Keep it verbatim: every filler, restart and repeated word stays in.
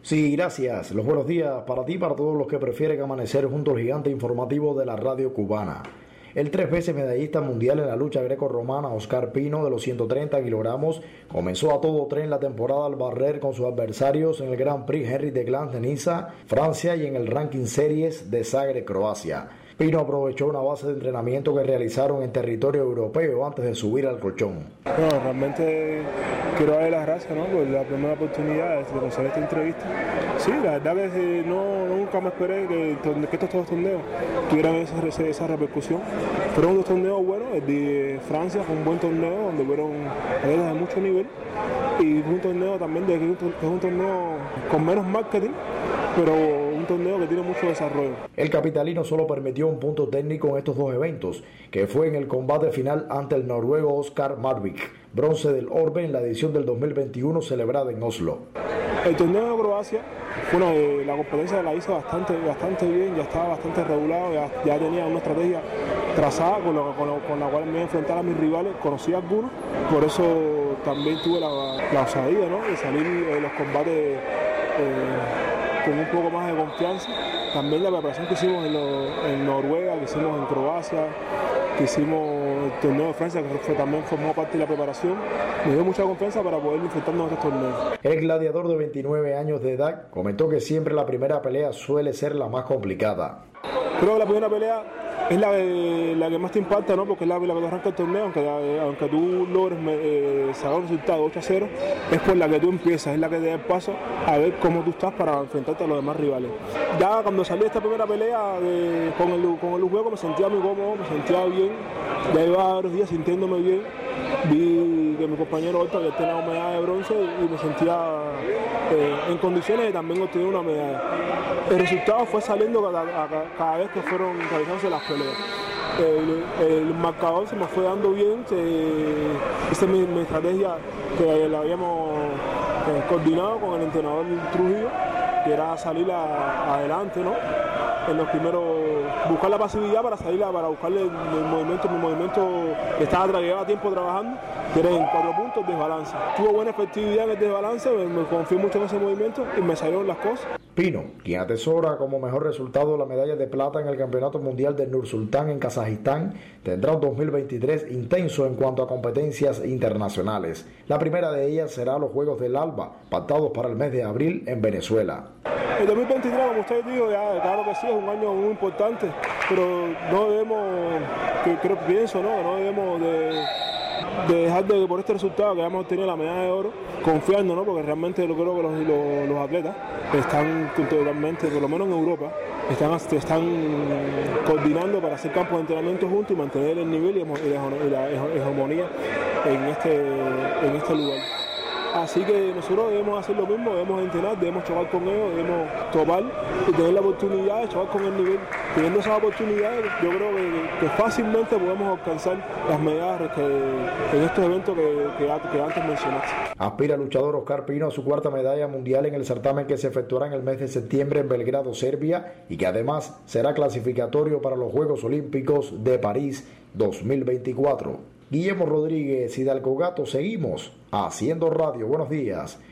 Sí, gracias. Los buenos días para ti y para todos los que prefieren amanecer junto al gigante informativo de la radio cubana. El tres veces medallista mundial en la lucha greco-romana Oscar Pino, de los ciento treinta kilogramos, comenzó a todo tren la temporada al barrer con sus adversarios en el Grand Prix Henri de Glans de Niza, Francia, y en el Ranking Series de Zagreb, Croacia. Pino aprovechó una base de entrenamiento que realizaron en territorio europeo antes de subir al colchón. No, realmente quiero darle las gracias, ¿no?, por la primera oportunidad de hacer esta entrevista. Sí, la verdad que no, nunca me esperé que, que estos dos torneos tuvieran esa, esa repercusión. Fueron dos torneos buenos. El de Francia fue un buen torneo donde fueron atletas de mucho nivel, y un torneo también de, que es un torneo con menos marketing, pero un torneo que tiene mucho desarrollo. El capitalino solo permitió un punto técnico en estos dos eventos, que fue en el combate final ante el noruego Oscar Marvik, bronce del Orbe en la edición del dos mil veintiuno celebrada en Oslo. El torneo de Croacia fue una, eh, la competencia la hice bastante, bastante bien, ya estaba bastante regulado, ya, ya tenía una estrategia trazada con, lo, con, lo, con la cual me iba a enfrentar a mis rivales, conocí a algunos, por eso también tuve la, la osadía, ¿no?, de salir en los combates eh, con un poco más de confianza. También la preparación que hicimos en, lo, en Noruega, que hicimos en Croacia, que hicimos el torneo de Francia, que fue, también formó parte de la preparación, me dio mucha confianza para poder enfrentarnos a estos torneos. El gladiador de veintinueve años de edad comentó que siempre la primera pelea suele ser la más complicada. Creo que la primera pelea es la, eh, la que más te impacta, ¿no?, porque es la, la que te arranca el torneo, aunque, eh, aunque tú logres eh, sacar un resultado ocho a cero, es por la que tú empiezas, es la que te da el paso a ver cómo tú estás para enfrentarte a los demás rivales. Ya cuando salí de esta primera pelea eh, con el con el juego me sentía muy cómodo, me sentía bien, ya iba varios días sintiéndome bien, vi que mi compañero Horta había tenido una medalla de bronce y me sentía eh, en condiciones de también obtener una medalla. El resultado fue saliendo cada, cada, cada vez que fueron realizándose las peleas. El, el marcador se me fue dando bien, se, esa es mi, mi estrategia que la habíamos eh, coordinado con el entrenador Trujillo, que era salir a, adelante, ¿no?, en los primeros, buscar la pasividad para salir, a, para buscarle el, el movimiento, mi movimiento que estaba, llevaba tiempo trabajando, que era en cuatro puntos, desbalance. Tuvo buena efectividad en el desbalance, me, me confié mucho en ese movimiento y me salieron las cosas. Pino, quien atesora como mejor resultado la medalla de plata en el Campeonato Mundial de Nur-Sultán en Kazajistán, tendrá un dos mil veintitrés intenso en cuanto a competencias internacionales. La primera de ellas será los Juegos del Alba, pactados para el mes de abril en Venezuela. El dos mil veintitrés, como usted dijo, ya, claro que sí, es un año muy importante, pero no debemos, que creo que pienso, ¿no?, no debemos de... de dejar de, por este resultado que hemos obtenido la medalla de oro, confiando, ¿no?, porque realmente yo creo que los, los, los atletas están totalmente, por lo menos en Europa, están, están coordinando para hacer campos de entrenamiento juntos y mantener el nivel y la hegemonía en este, en este lugar. Así que nosotros debemos hacer lo mismo, debemos entrenar, debemos chocar con ellos, debemos topar y tener la oportunidad de chocar con el nivel. Teniendo esas oportunidades, yo creo que, que fácilmente podemos alcanzar las medallas que, en estos eventos que, que, que antes mencionaste. Aspira el luchador Oscar Pino a su cuarta medalla mundial en el certamen que se efectuará en el mes de septiembre en Belgrado, Serbia, y que además será clasificatorio para los Juegos Olímpicos de París dos mil veinticuatro. Guillermo Rodríguez, Hidalgo Gato, seguimos haciendo radio. Buenos días.